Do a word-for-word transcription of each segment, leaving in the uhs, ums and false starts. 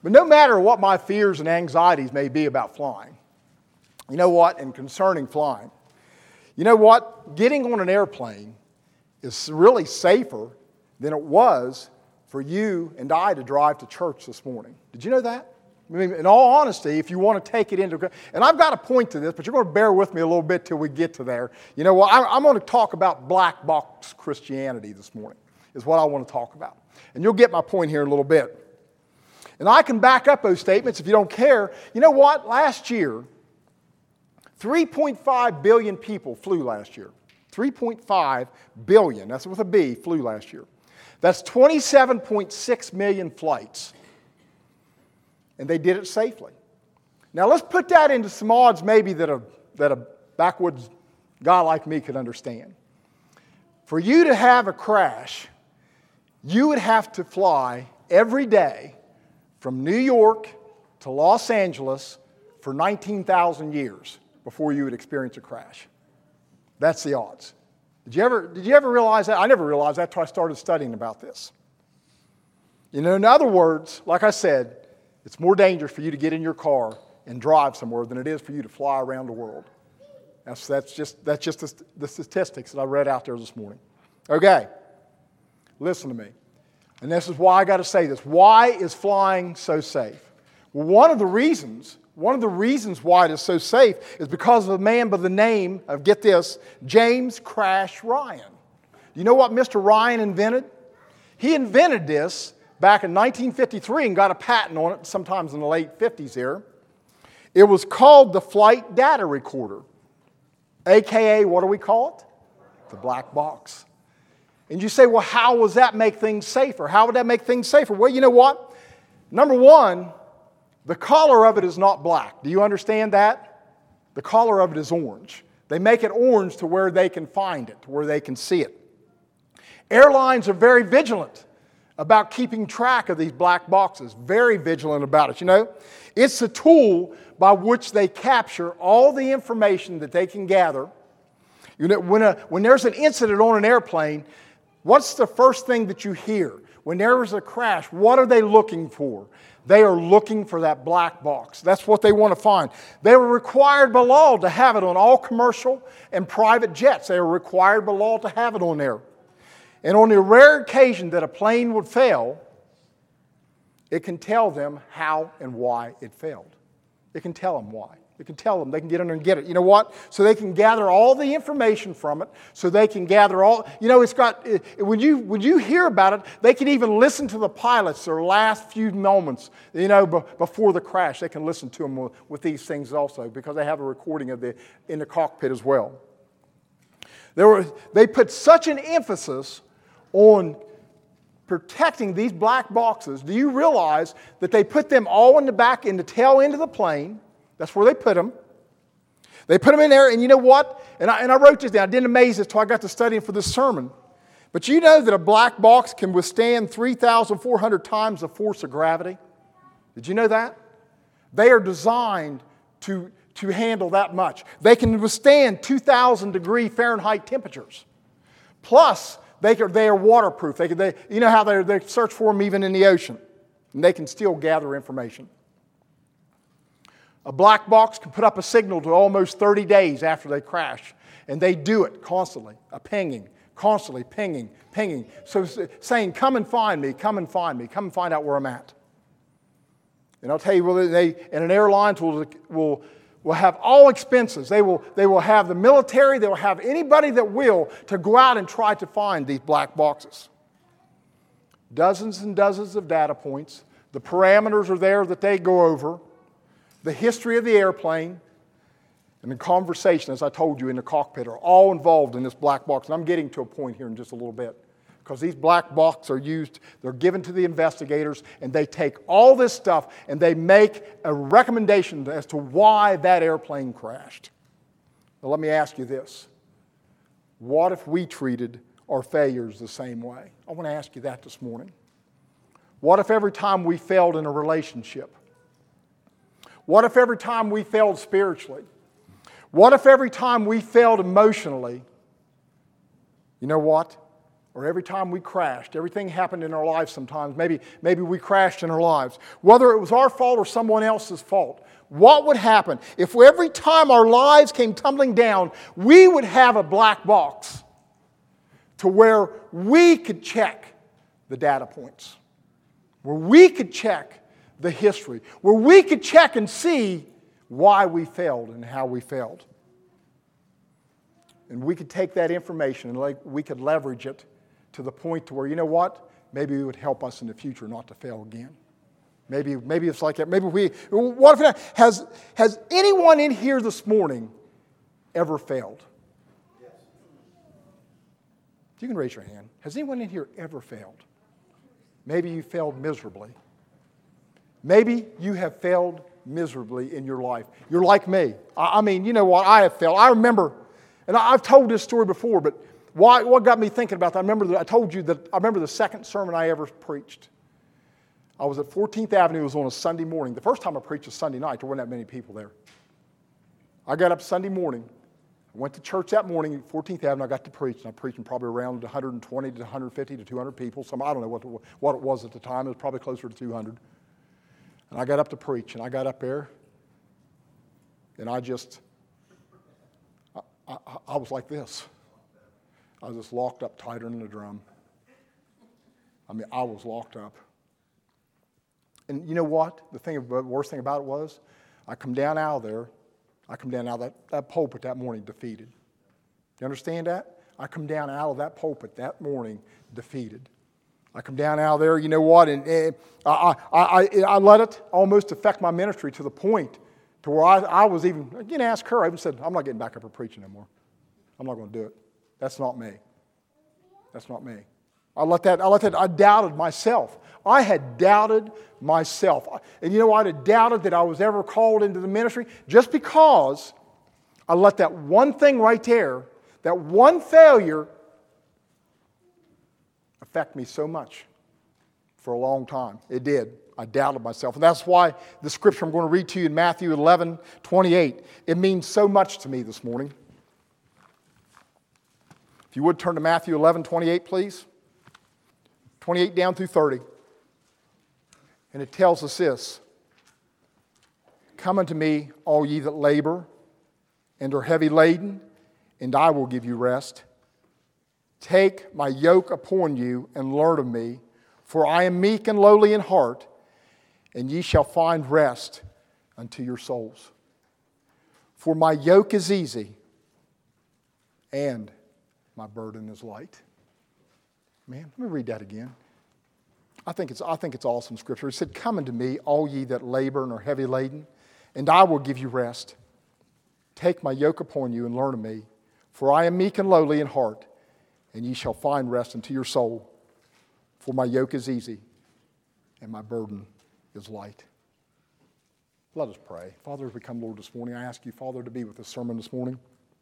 But no matter what my fears and anxieties may be about flying, you know what, and concerning flying, you know what, getting on an airplane is really safer than it was for you and I to drive to church this morning. Did you know that? I mean, in all honesty, if you want to take it into, and I've got a point to this, but you're going to bear with me a little bit till we get to there. You know what, I'm going to talk about black box Christianity this morning, is what I want to talk about. And you'll get my point here in a little bit. And I can back up those statements if you don't care. You know what? Last year, three point five billion people flew last year. three point five billion, that's with a B, flew last year. That's twenty-seven point six million flights. And they did it safely. Now let's put that into some odds maybe that a, that a backwoods guy like me could understand. For you to have a crash, you would have to fly every day from New York to Los Angeles for nineteen thousand years before you would experience a crash. That's the odds. Did you ever, did you ever realize that? I never realized that until I started studying about this. You know, in other words, like I said, it's more dangerous for you to get in your car and drive somewhere than it is for you to fly around the world. That's, that's just, that's just the, the statistics that I read out there this morning. Okay, listen to me. And this is why I got to say this. Why is flying so safe? Well, one of the reasons, one of the reasons why it is so safe is because of a man by the name of, get this, James Crash Ryan. Do you know what Mister Ryan invented? He invented this back in nineteen fifty-three and got a patent on it sometimes in the late fifties here. It was called the Flight Data Recorder, a k a what do we call it? The black box. And you say, well, how does that make things safer? How would that make things safer? Well, you know what? Number one, the color of it is not black. Do you understand that? The color of it is orange. They make it orange to where they can find it, to where they can see it. Airlines are very vigilant about keeping track of these black boxes. Very vigilant about it, you know. It's a tool by which they capture all the information that they can gather. You know, when, a, when there's an incident on an airplane, what's the first thing that you hear? When there is a crash, what are they looking for? They are looking for that black box. That's what they want to find. They were required by law to have it on all commercial and private jets. They were required by law to have it on there. And on the rare occasion that a plane would fail, it can tell them how and why it failed. It can tell them why. It can tell them. They can get in there and get it. You know what? So they can gather all the information from it. So they can gather all, you know, it's got, when you when you hear about it, they can even listen to the pilots their last few moments, you know, b- before the crash. They can listen to them with, with these things also because they have a recording of the in the cockpit as well. There were, they put such an emphasis on protecting these black boxes. Do you realize that they put them all in the back, in the tail end of the plane? That's where they put them. They put them in there, and you know what? And I, and I wrote this down. I didn't amaze this until I got to studying for this sermon. But you know that a black box can withstand three thousand four hundred times the force of gravity? Did you know that? They are designed to, to handle that much. They can withstand two thousand degree Fahrenheit temperatures. Plus, they are, they are waterproof. They, they, you know how they search for them even in the ocean. And they can still gather information. A black box can put up a signal to almost thirty days after they crash. And they do it constantly, a pinging, constantly pinging, pinging. So saying, come and find me, come and find me, come and find out where I'm at. And I'll tell you, well, they, and an airline will, will, will have all expenses. They will, they will have the military, they will have anybody that will to go out and try to find these black boxes. Dozens and dozens of data points. The parameters are there that they go over. The history of the airplane and the conversation, as I told you, in the cockpit are all involved in this black box. And I'm getting to a point here in just a little bit. Because these black boxes are used, they're given to the investigators, and they take all this stuff and they make a recommendation as to why that airplane crashed. Now let me ask you this. What if we treated our failures the same way? I want to ask you that this morning. What if every time we failed in a relationship? What if every time we failed spiritually? What if every time we failed emotionally? You know what? or every time we crashed, everything happened in our lives sometimes, maybe, maybe we crashed in our lives, whether it was our fault or someone else's fault, what would happen if every time our lives came tumbling down, we would have a black box to where we could check the data points, where we could check the history, where we could check and see why we failed and how we failed. And we could take that information and like we could leverage it to the point to where, you know what, maybe it would help us in the future not to fail again. Maybe, maybe it's like that. Maybe we, what if, has, has anyone in here this morning ever failed? Yes. You can raise your hand. Has anyone in here ever failed? Maybe you failed miserably. Maybe you have failed miserably in your life. You're like me. I, I mean, you know what? I have failed. I remember, and I, I've told this story before, but why, what got me thinking about that? I remember that I told you that I remember the second sermon I ever preached. I was at fourteenth Avenue. It was on a Sunday morning. The first time I preached was Sunday night. There weren't that many people there. I got up Sunday morning. I went to church that morning at fourteenth Avenue. I got to preach, and I preached probably around one hundred twenty to one hundred fifty to two hundred people. Some I don't know what, what it was at the time. It was probably closer to two hundred. And I got up to preach, and I got up there, and I just, I, I, I was like this. I was just locked up tighter than a drum. I mean, I was locked up. And you know what? The thing, the worst thing about it was, I come down out of there, I come down out of that, that pulpit that morning defeated. You understand that? I come down out of that pulpit that morning defeated. I come down out of there, you know what, and, and I, I, I, I let it almost affect my ministry to the point to where I, I was even, you know, ask her, I even said, I'm not getting back up and preaching anymore. I'm not going to do it. That's not me. That's not me. I let that, I let that, I doubted myself. I had doubted myself. And you know what? I had doubted that I was ever called into the ministry just because I let that one thing right there, that one failure, affect me so much for a long time. It did. I doubted myself. And that's why the scripture I'm going to read to you in Matthew eleven twenty-eight, it means so much to me this morning. If you would turn to Matthew eleven twenty-eight, please. twenty-eight down through thirty. And it tells us this. Come unto me, all ye that labor and are heavy laden, and I will give you rest. Take my yoke upon you and learn of me, for I am meek and lowly in heart, and ye shall find rest unto your souls. For my yoke is easy, and my burden is light. Man, let me read that again. I think it's, I think it's awesome scripture. It said, come unto me, all ye that labor and are heavy laden, and I will give you rest. Take my yoke upon you and learn of me, for I am meek and lowly in heart, and ye shall find rest unto your soul. For my yoke is easy, and my burden is light. Let us pray. Father, as we come, Lord, this morning, I ask you, Father, to be with this sermon this morning.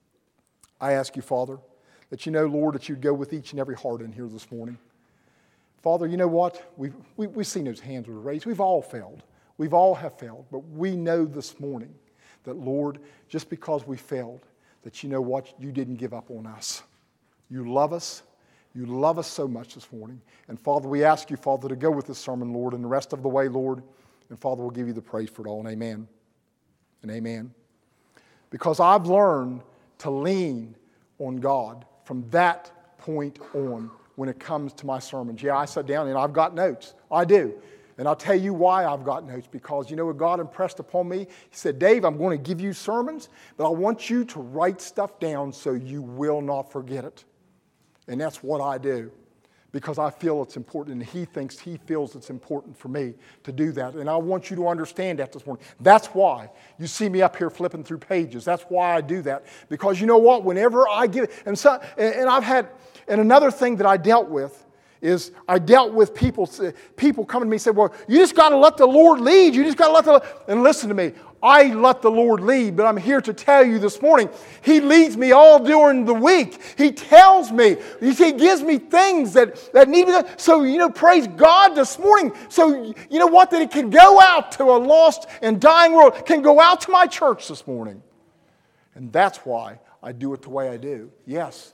I ask you, Father, that you know, Lord, that you'd go with each and every heart in here this morning. Father, you know what? We've, we, we've seen those hands were raised. We've all failed. We've all have failed. But we know this morning that, Lord, just because we failed, that you know what? You didn't give up on us. You love us. You love us so much this morning. And Father, we ask you, Father, to go with this sermon, Lord, and the rest of the way, Lord. And Father, we'll give you the praise for it all. And amen. And amen. Because I've learned to lean on God from that point on. When it comes to my sermons. Yeah, I sat down and I've got notes. I do. And I'll tell you why I've got notes. Because you know what God impressed upon me? He said, Dave, I'm going to give you sermons, but I want you to write stuff down so you will not forget it. And that's what I do. Because I feel it's important, and he thinks he feels it's important for me to do that. And I want you to understand that this morning. That's why you see me up here flipping through pages. That's why I do that. Because you know what? Whenever I get, and so, and I've had, and another thing that I dealt with is I dealt with people, people coming to me and say, well, you just got to let the Lord lead. You just got to let the, and listen to me. I let the Lord lead, but I'm here to tell you this morning, he leads me all during the week. He tells me, he gives me things that, that need to be done. So, you know, praise God this morning. So, you know what? That it can go out to a lost and dying world, can go out to my church this morning. And that's why I do it the way I do. Yes,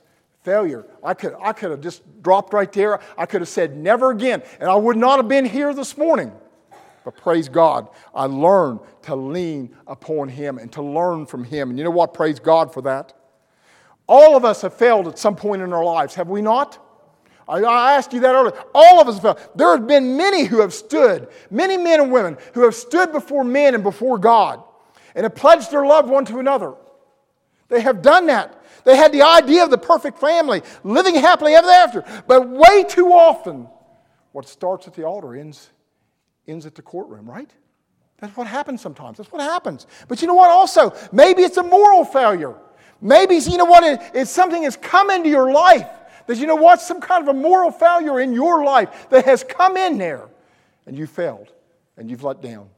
Failure. I could, I could have just dropped right there. I could have said never again, and I would not have been here this morning. But praise God, I learned to lean upon Him and to learn from Him. And you know what? Praise God for that. All of us have failed at some point in our lives, have we not? I, I asked you that earlier. All of us have failed. There have been many who have stood, many men and women who have stood before men and before God and have pledged their love one to another. They have done that. They had the idea of the perfect family, living happily ever after. But way too often, what starts at the altar ends, ends at the courtroom, right? That's what happens sometimes. That's what happens. But you know what also? Maybe it's a moral failure. Maybe, you know what, it, it's something that's come into your life. That, you know what, some kind of a moral failure in your life that has come in there. And you failed. And you've let down.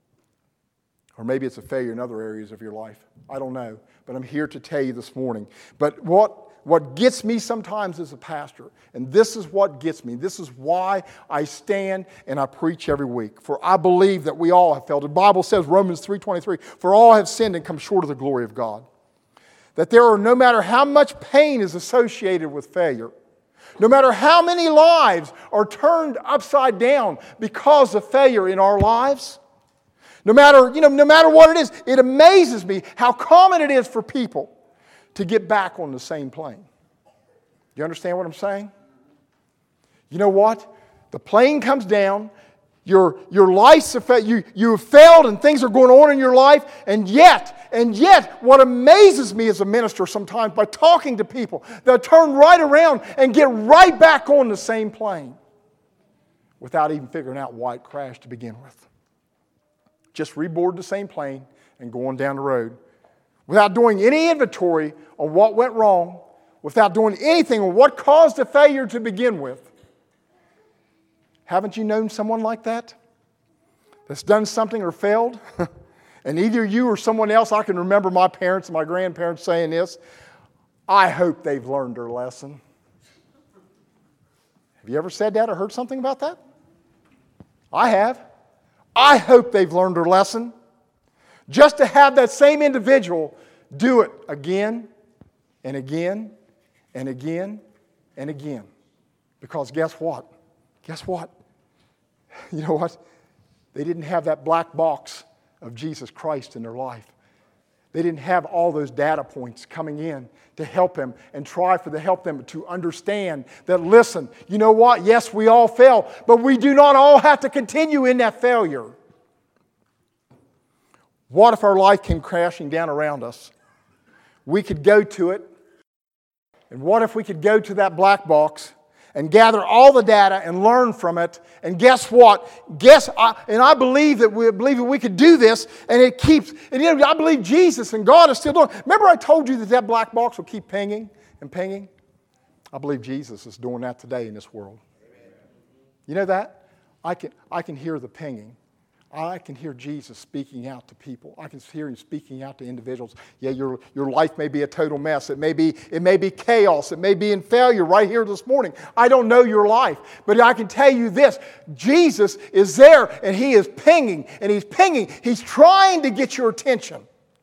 Or maybe it's a failure in other areas of your life. I don't know. But I'm here to tell you this morning. But what, what gets me sometimes as a pastor, and this is what gets me, this is why I stand and I preach every week. For I believe that we all have failed. The Bible says, Romans three twenty-three, for all have sinned and come short of the glory of God. That there are, no matter how much pain is associated with failure, no matter how many lives are turned upside down because of failure in our lives, No matter, you know, no matter what it is, it amazes me how common it is for people to get back on the same plane. You understand what I'm saying? You know what? The plane comes down, your, your life's you, you have failed and things are going on in your life, and yet, and yet, what amazes me as a minister sometimes by talking to people, they'll turn right around and get right back on the same plane without even figuring out why it crashed to begin with. Just reboard the same plane and go on down the road without doing any inventory on what went wrong, without doing anything on what caused the failure to begin with. Haven't you known someone like that? That's done something or failed? And either you or someone else, I can remember my parents and my grandparents saying this, I hope they've learned their lesson. Have you ever said that or heard something about that? I have. I hope they've learned their lesson. Just to have that same individual do it again and again and again and again. Because guess what? Guess what? You know what? They didn't have that black box of Jesus Christ in their life. They didn't have all those data points coming in to help them and try for the help them to understand that, listen, you know what? Yes, we all fail, but we do not all have to continue in that failure. What if our life came crashing down around us? We could go to it, and what if we could go to that black box and gather all the data and learn from it? And guess what? Guess, I, and I believe that we believe that we could do this, and it keeps. And you know, I believe Jesus and God is still doing. Remember, I told you that that black box will keep pinging and pinging. I believe Jesus is doing that today in this world. Amen. You know that? I can I can hear the pinging. I can hear Jesus speaking out to people. I can hear Him speaking out to individuals. Yeah, your, your life may be a total mess. It may be, it may be chaos. It may be in failure right here this morning. I don't know your life. But I can tell you this. Jesus is there and He is pinging and He's pinging. He's trying to get your attention.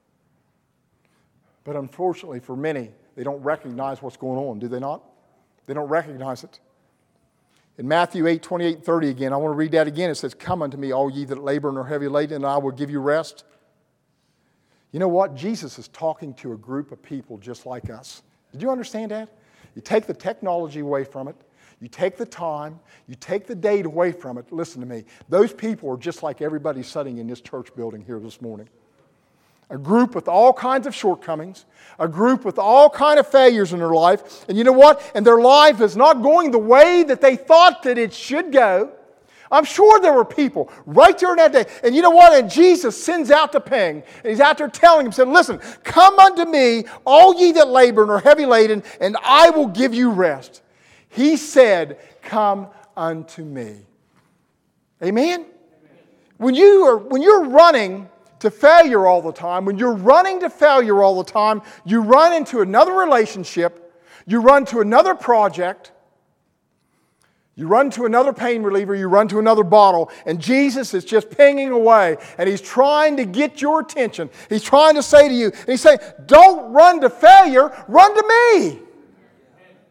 But unfortunately for many, they don't recognize what's going on, do they not? They don't recognize it. In Matthew eight, twenty-eight and thirty again, I want to read that again. It says, come unto me, all ye that labor and are heavy laden, and I will give you rest. You know what? Jesus is talking to a group of people just like us. Did you understand that? You take the technology away from it. You take the time. You take the date away from it. Listen to me. Those people are just like everybody sitting in this church building here this morning. A group with all kinds of shortcomings. A group with all kinds of failures in their life. And you know what? And their life is not going the way that they thought that it should go. I'm sure there were people right there in that day. And you know what? And Jesus sends out the ping. And He's out there telling them, said, listen, come unto me, all ye that labor and are heavy laden, and I will give you rest. He said, come unto me. Amen? Amen. When you are, when you're running to failure all the time, when you're running to failure all the time, you run into another relationship, you run to another project, you run to another pain reliever, you run to another bottle, and Jesus is just pinging away, and He's trying to get your attention. He's trying to say to you, and He's saying, don't run to failure, run to me.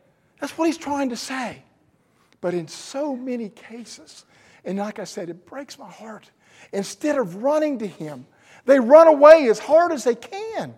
That's what he's trying to say. But in so many cases, and like I said, it breaks my heart. Instead of running to him, they run away as hard as they can.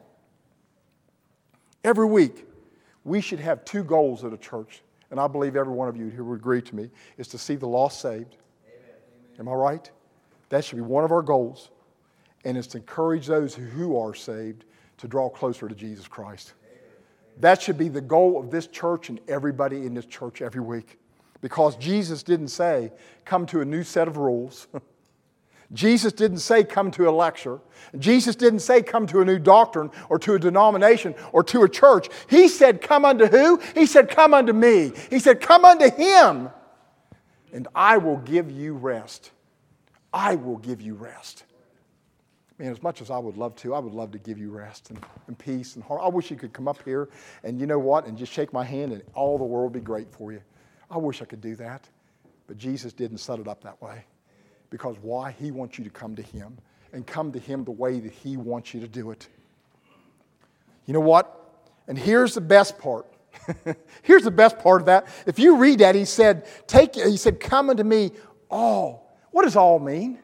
Every week, we should have two goals at a church. And I believe every one of you who would agree to me is to see the lost saved. Amen. Am I right? That should be one of our goals. And it's to encourage those who are saved to draw closer to Jesus Christ. Amen. That should be the goal of this church and everybody in this church every week. Because Jesus didn't say, come to a new set of rules. Jesus didn't say come to a lecture. Jesus didn't say come to a new doctrine or to a denomination or to a church. He said come unto who? He said come unto me. He said come unto him and I will give you rest. I will give you rest. Man, as much as I would love to, I would love to give you rest and, and peace and heart. I wish you could come up here and you know what? And just shake my hand and all the world would be great for you. I wish I could do that. But Jesus didn't set it up that way. Because why? He wants you to come to him and come to him the way that he wants you to do it. You know what? And here's the best part. Here's the best part of that. If you read that, he said, "Take." He said, "Come unto me, all." What does all mean?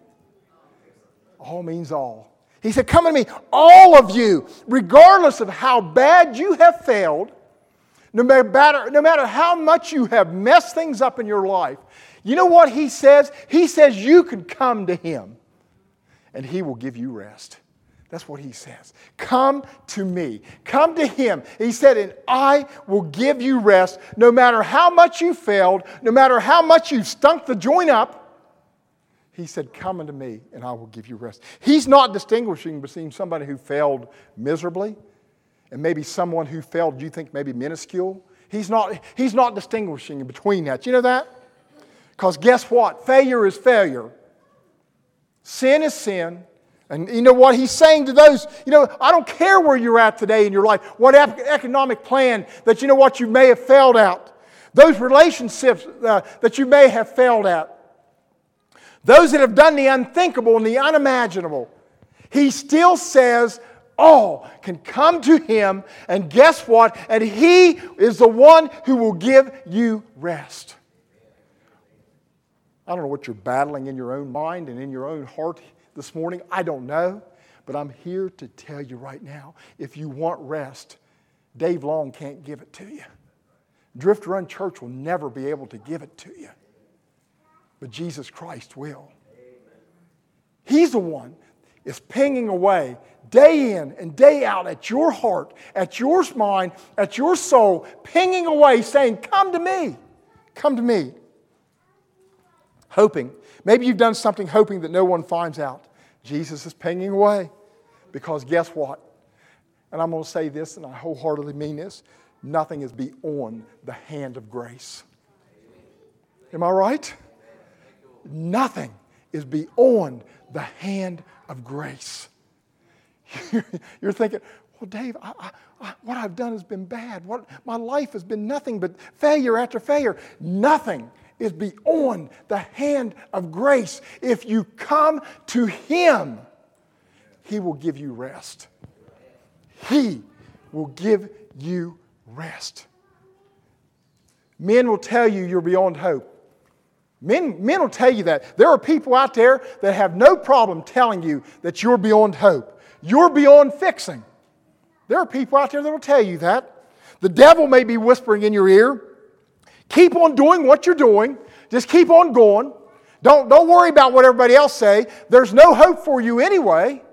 All means all. He said, "Come unto me, all of you, regardless of how bad you have failed, no matter no matter how much you have messed things up in your life." You know what he says? He says you can come to him and he will give you rest. That's what he says. Come to me. Come to him. He said, and I will give you rest no matter how much you failed, no matter how much you stunk the joint up. He said, come unto me and I will give you rest. He's not distinguishing between somebody who failed miserably and maybe someone who failed you think maybe minuscule. He's not, he's not distinguishing between that. You know that? Because guess what? Failure is failure. Sin is sin. And you know what? He's saying to those, you know, I don't care where you're at today in your life, what economic plan that you know what you may have failed at. Those relationships uh, that you may have failed at. Those that have done the unthinkable and the unimaginable. He still says, all can come to him. And guess what? And he is the one who will give you rest. I don't know what you're battling in your own mind and in your own heart this morning. I don't know. But I'm here to tell you right now, if you want rest, Dave Long can't give it to you. Drift Run Church will never be able to give it to you. But Jesus Christ will. He's the one that's pinging away day in and day out at your heart, at your mind, at your soul, pinging away saying, come to me. Come to me. Hoping. Maybe you've done something hoping that no one finds out. Jesus is pinging away. Because guess what? And I'm going to say this, and I wholeheartedly mean this. Nothing is beyond the hand of grace. Am I right? Nothing is beyond the hand of grace. You're thinking, well, Dave, I, I, what I've done has been bad. What, my life has been nothing but failure after failure. Nothing is beyond the hand of grace. If you come to him, he will give you rest. He will give you rest. Men will tell you you're beyond hope. Men, men will tell you that. There are people out there that have no problem telling you that you're beyond hope. You're beyond fixing. There are people out there that will tell you that. The devil may be whispering in your ear. Keep on doing what you're doing. Just keep on going. Don't, don't worry about what everybody else say. There's no hope for you anyway.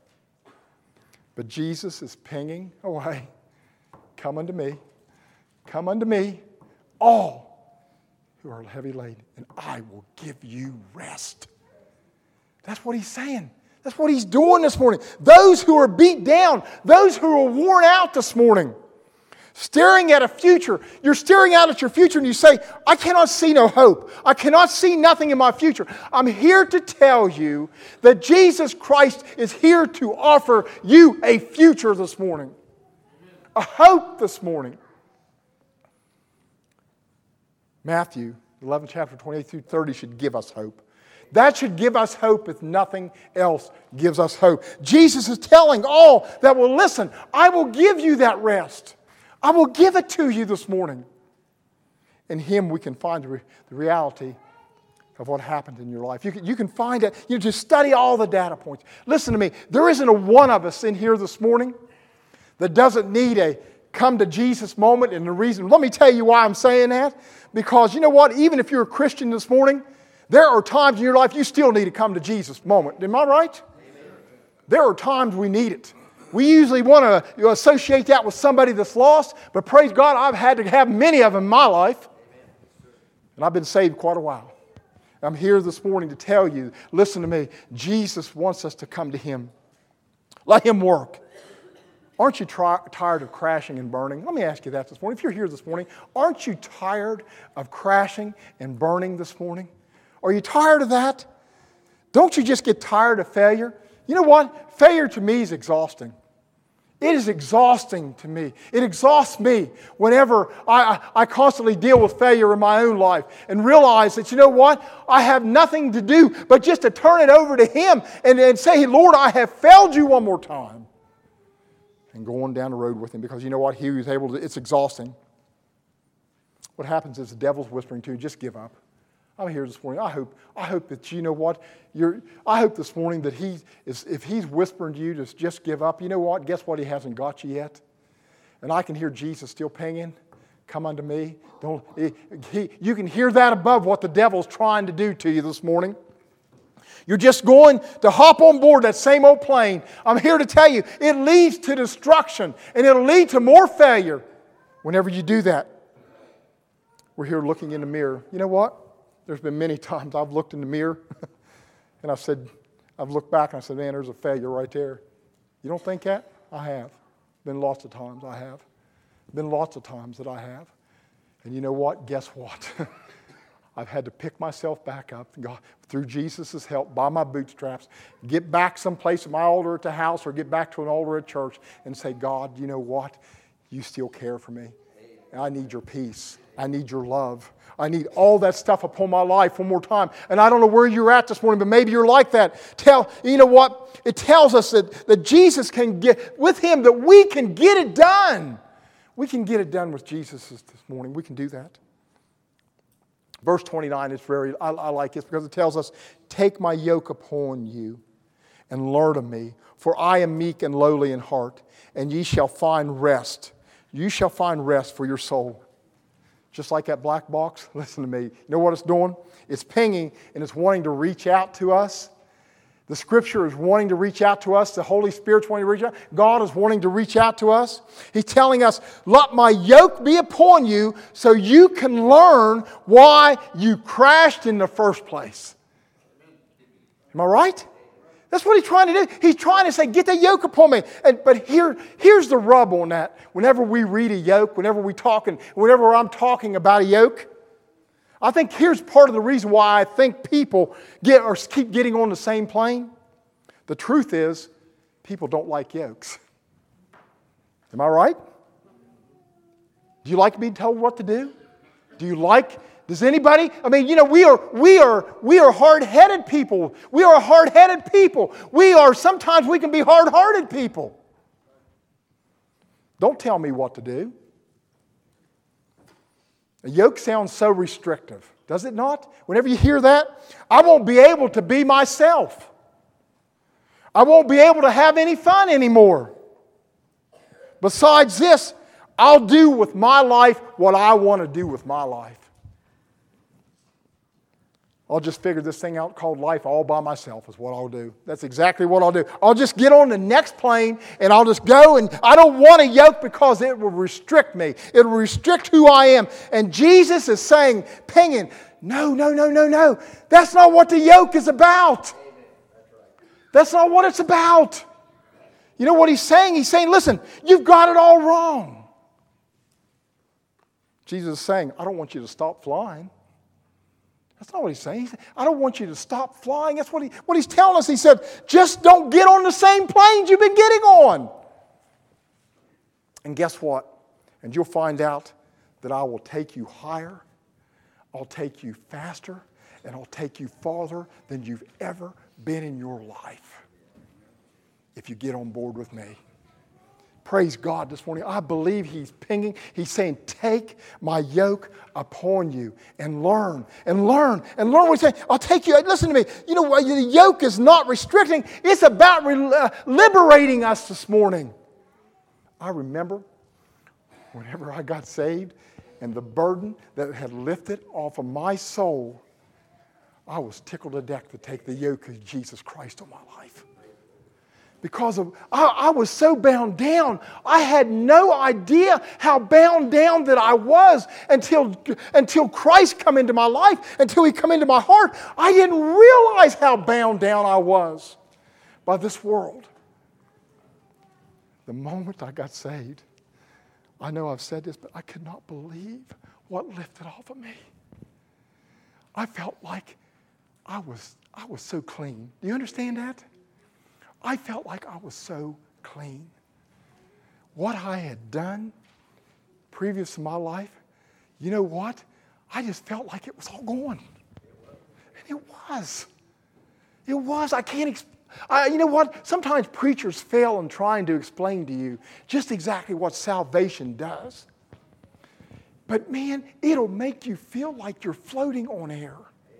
But Jesus is pinging away. Come unto me. Come unto me, all who are heavy laden, and I will give you rest. That's what he's saying. That's what he's doing this morning. Those who are beat down, those who are worn out this morning, staring at a future. You're staring out at your future and you say, I cannot see no hope. I cannot see nothing in my future. I'm here to tell you that Jesus Christ is here to offer you a future this morning. A hope this morning. Matthew eleven, chapter twenty-eight through thirty should give us hope. That should give us hope if nothing else gives us hope. Jesus is telling all that will listen, I will give you that rest. I will give it to you this morning. In Him we can find the, re- the reality of what happened in your life. You can, you can find it. You just study all the data points. Listen to me. There isn't a one of us in here this morning that doesn't need a come to Jesus moment. And the reason, let me tell you why I'm saying that. Because you know what? Even if you're a Christian this morning, there are times in your life you still need to come to Jesus moment. Am I right? Amen. There are times we need it. We usually want to you know, associate that with somebody that's lost, but praise God, I've had to have many of them in my life. And I've been saved quite a while. I'm here this morning to tell you, listen to me, Jesus wants us to come to Him. Let Him work. Aren't you try, tired of crashing and burning? Let me ask you that this morning. If you're here this morning, aren't you tired of crashing and burning this morning? Are you tired of that? Don't you just get tired of failure? You know what? Failure to me is exhausting. It is exhausting to me. It exhausts me whenever I, I, I constantly deal with failure in my own life and realize that, you know what? I have nothing to do but just to turn it over to Him and, and say, Lord, I have failed you one more time. And go on down the road with Him because you know what? He was able to, it's exhausting. What happens is the devil's whispering to you, just give up. I'm here this morning. I hope, I hope that you know what? You're, I hope this morning that he is, if he's whispering to you to just give up, you know what? Guess what? He hasn't got you yet. And I can hear Jesus still pinging, come unto me. Don't, he, he, you can hear that above what the devil's trying to do to you this morning. You're just going to hop on board that same old plane. I'm here to tell you, it leads to destruction and it'll lead to more failure whenever you do that. We're here looking in the mirror. You know what? There's been many times I've looked in the mirror and I've said, I've looked back and I said, man, there's a failure right there. You don't think that? I have. Been lots of times I have. Been lots of times that I have. And you know what? Guess what? I've had to pick myself back up God, through Jesus' help, by my bootstraps, get back someplace at my altar at the house or get back to an altar at church and say, God, you know what? You still care for me. I need your peace. I need your love. I need all that stuff upon my life one more time. And I don't know where you're at this morning, but maybe you're like that. Tell, you know what? It tells us that, that Jesus can get, with Him, that we can get it done. We can get it done with Jesus this morning. We can do that. Verse twenty-nine is very, I, I like this because it tells us, take my yoke upon you and learn of me, for I am meek and lowly in heart, and ye shall find rest. You shall find rest for your soul. Just like that black box, listen to me. You know what it's doing? It's pinging and it's wanting to reach out to us. The Scripture is wanting to reach out to us. The Holy Spirit's wanting to reach out. God is wanting to reach out to us. He's telling us, let my yoke be upon you so you can learn why you crashed in the first place. Am I right? That's what He's trying to do. He's trying to say, get the yoke upon me. And, but here, here's the rub on that. Whenever we read a yoke, whenever we talk, and whenever I'm talking about a yoke, I think here's part of the reason why I think people get or keep getting on the same plane. The truth is, people don't like yokes. Am I right? Do you like being told what to do? Do you like... Does anybody? I mean, you know, we are we are we are hard-headed people. We are hard-headed people. We are sometimes we can be hard-hearted people. Don't tell me what to do. A yoke sounds so restrictive, does it not? Whenever you hear that, I won't be able to be myself. I won't be able to have any fun anymore. Besides this, I'll do with my life what I want to do with my life. I'll just figure this thing out called life all by myself is what I'll do. That's exactly what I'll do. I'll just get on the next plane and I'll just go, and I don't want a yoke because it will restrict me. It will restrict who I am. And Jesus is saying, pinging, no, no, no, no, no. That's not what the yoke is about. That's not what it's about. You know what He's saying? He's saying, listen, you've got it all wrong. Jesus is saying, I don't want you to stop flying. That's not what He's saying. He's saying, I don't want you to stop flying. That's what, he, what He's telling us. He said, just don't get on the same planes you've been getting on. And guess what? And you'll find out that I will take you higher, I'll take you faster, and I'll take you farther than you've ever been in your life if you get on board with me. Praise God this morning. I believe He's pinging. He's saying, take my yoke upon you and learn and learn and learn. What He's saying, I'll take you. Listen to me. You know, the yoke is not restricting. It's about re- uh, liberating us this morning. I remember whenever I got saved and the burden that had lifted off of my soul, I was tickled to death to take the yoke of Jesus Christ on my life. Because of, I, I was so bound down. I had no idea how bound down that I was until, until Christ come into my life, until He come into my heart. I didn't realize how bound down I was by this world. The moment I got saved, I know I've said this, but I could not believe what lifted off of me. I felt like I was, I was so clean. Do you understand that? I felt like I was so clean. What I had done previous to my life, you know what? I just felt like it was all gone. And it was. It was. I can't explain. I, you know what? Sometimes preachers fail in trying to explain to you just exactly what salvation does. But man, it'll make you feel like you're floating on air.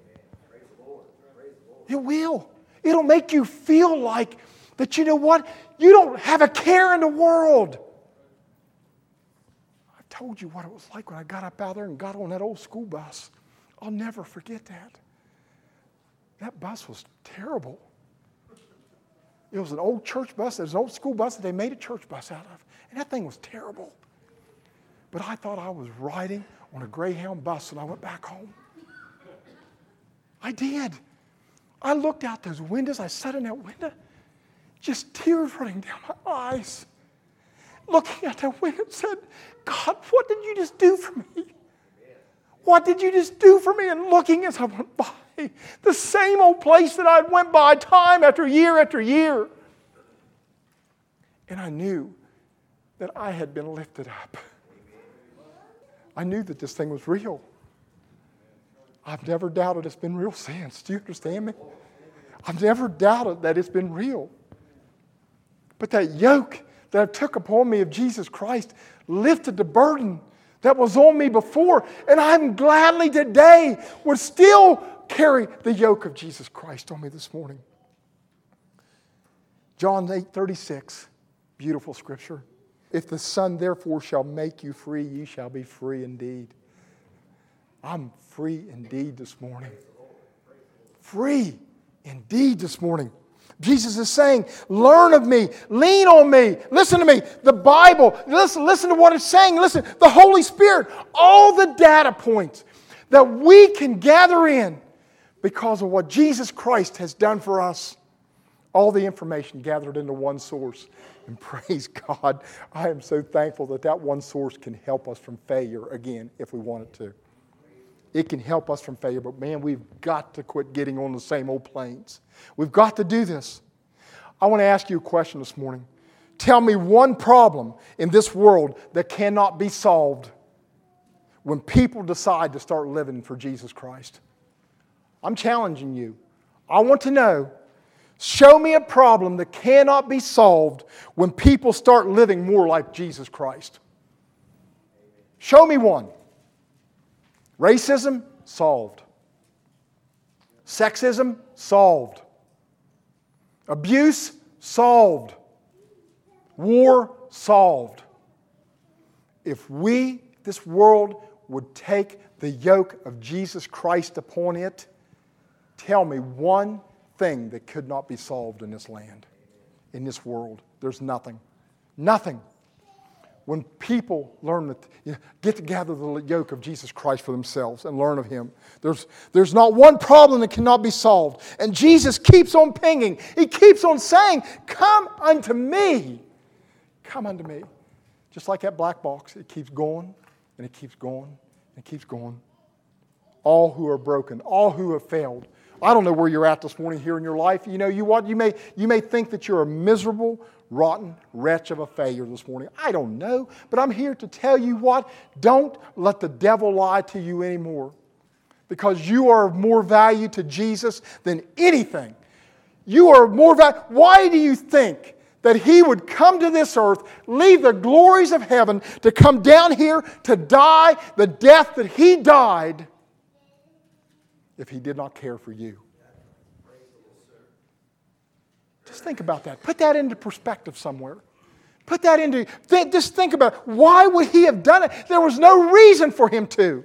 It will. It'll make you feel like that, you know what? You don't have a care in the world. I told you what it was like when I got up out there and got on that old school bus. I'll never forget that. That bus was terrible. It was an old church bus. It was an old school bus that they made a church bus out of. And that thing was terrible. But I thought I was riding on a Greyhound bus when I went back home. I did. I looked out those windows. I sat in that window. Just tears running down my eyes. Looking at that window and said, God, what did you just do for me? What did you just do for me? And looking as I went by, the same old place that I went by time after year after year. And I knew that I had been lifted up. I knew that this thing was real. I've never doubted it's been real since. Do you understand me? I've never doubted that it's been real. But that yoke that I took upon me of Jesus Christ lifted the burden that was on me before. And I'm gladly today would still carry the yoke of Jesus Christ on me this morning. John eight thirty-six, beautiful scripture. If the Son therefore shall make you free, you shall be free indeed. I'm free indeed this morning. Free indeed this morning. Jesus is saying, learn of me, lean on me, listen to me. The Bible, listen, listen to what it's saying. Listen, the Holy Spirit, all the data points that we can gather in because of what Jesus Christ has done for us. All the information gathered into one source. And praise God, I am so thankful that that one source can help us from failure again if we want it to. It can help us from failure, but man, we've got to quit getting on the same old planes. We've got to do this. I want to ask you a question this morning. Tell me one problem in this world that cannot be solved when people decide to start living for Jesus Christ. I'm challenging you. I want to know, show me a problem that cannot be solved when people start living more like Jesus Christ. Show me one. Racism, solved. Sexism, solved. Abuse, solved. War, solved. If we, this world, would take the yoke of Jesus Christ upon it, tell me one thing that could not be solved in this land, in this world. There's nothing. Nothing. When people learn that, you know, get to gather the yoke of Jesus Christ for themselves and learn of Him, there's, there's not one problem that cannot be solved. And Jesus keeps on pinging. He keeps on saying, come unto me. Come unto me. Just like that black box, it keeps going and it keeps going and it keeps going. All who are broken, all who have failed. I don't know where you're at this morning here in your life. You know, you what? You may, you may think that you're a miserable, rotten wretch of a failure this morning. I don't know, but I'm here to tell you what, don't let the devil lie to you anymore, because you are of more value to Jesus than anything. You are more value. Why do you think that He would come to this earth, leave the glories of heaven to come down here to die the death that He died if He did not care for you. Just think about that. Put that into perspective somewhere. Put that into, th- just think about it. Why would He have done it? There was no reason for Him to.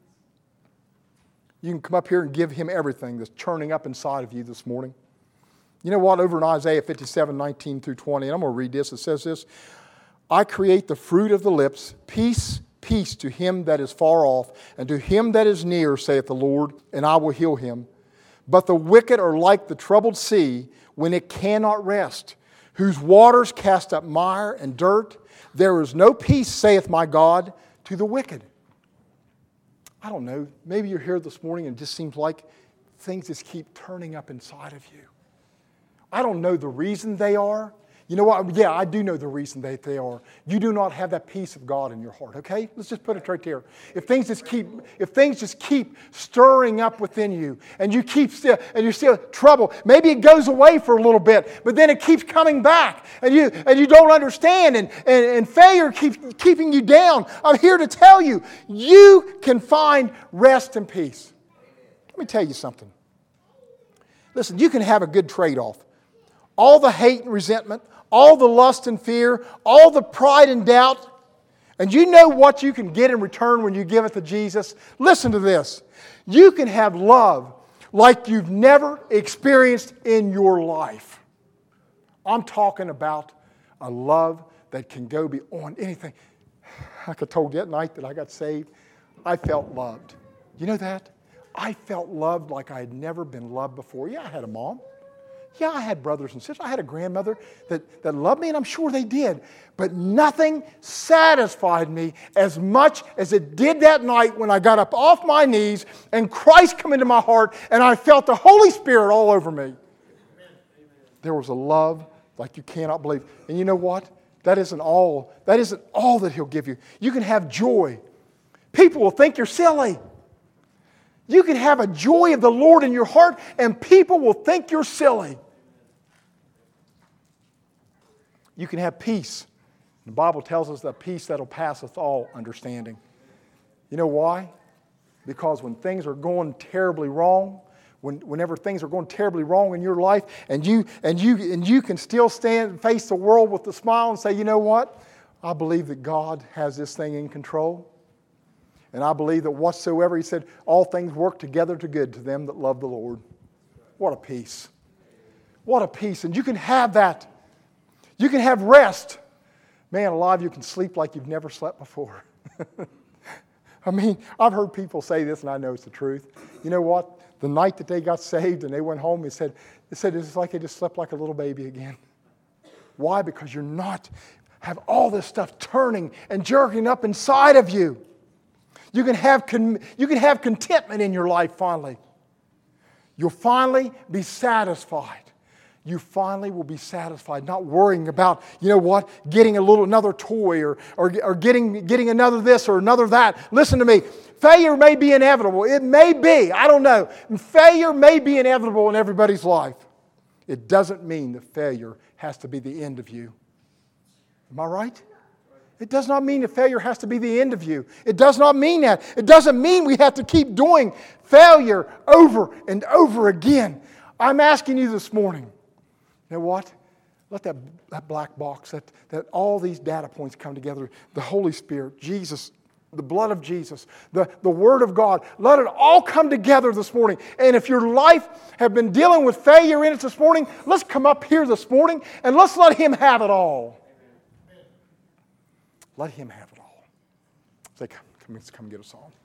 You can come up here and give Him everything that's churning up inside of you this morning. You know what? Over in Isaiah fifty-seven, nineteen through twenty, and I'm going to read this. It says this, I create the fruit of the lips, peace, peace to him that is far off, and to him that is near, saith the Lord, and I will heal him. But the wicked are like the troubled sea when it cannot rest, whose waters cast up mire and dirt. There is no peace, saith my God, to the wicked. I don't know, maybe you're here this morning and it just seems like things just keep turning up inside of you. I don't know the reason they are. You know what? Yeah, I do know the reason that they are. You do not have that peace of God in your heart, okay? Let's just put it right there. If things just keep, if things just keep stirring up within you, and you keep still, and you still trouble, maybe it goes away for a little bit, but then it keeps coming back, and you and you don't understand, and, and, and failure keeps keeping you down. I'm here to tell you, you can find rest and peace. Let me tell you something. Listen, you can have a good trade-off. All the hate and resentment, all the lust and fear, all the pride and doubt, and you know what you can get in return when you give it to Jesus? Listen to this. You can have love like you've never experienced in your life. I'm talking about a love that can go beyond anything. Like I told you that night that I got saved, I felt loved. You know that? I felt loved like I had never been loved before. Yeah, I had a mom. Yeah, I had brothers and sisters. I had a grandmother that, that loved me, and I'm sure they did. But nothing satisfied me as much as it did that night when I got up off my knees and Christ come into my heart and I felt the Holy Spirit all over me. Amen. There was a love like you cannot believe. And you know what? That isn't all. That isn't all that He'll give you. You can have joy. People will think you're silly. You can have a joy of the Lord in your heart and people will think you're silly. You can have peace. The Bible tells us that peace that'll passeth all understanding. You know why? Because when things are going terribly wrong, when, whenever things are going terribly wrong in your life, and you and you and you can still stand and face the world with a smile and say, you know what? I believe that God has this thing in control. And I believe that whatsoever, He said, all things work together to good to them that love the Lord. What a peace. What a peace. And you can have that. You can have rest. Man, a lot of you can sleep like you've never slept before. I mean, I've heard people say this, and I know it's the truth. You know what? The night that they got saved and they went home, they said, they said it's like they just slept like a little baby again. Why? Because you're not, have all this stuff turning and jerking up inside of you. You can have con- you can have contentment in your life finally. You'll finally be satisfied. You finally will be satisfied, not worrying about, you know what, getting a little another toy or, or, or getting, getting another this or another that. Listen to me. Failure may be inevitable. It may be. I don't know. Failure may be inevitable in everybody's life. It doesn't mean that failure has to be the end of you. Am I right? It does not mean that failure has to be the end of you. It does not mean that. It doesn't mean we have to keep doing failure over and over again. I'm asking you this morning, you know what? Let that, that black box, that, that all these data points come together. The Holy Spirit, Jesus, the blood of Jesus, the, the Word of God. Let it all come together this morning. And if your life have been dealing with failure in it this morning, let's come up here this morning and let's let Him have it all. Let Him have it all. Say, come, come, come get a song.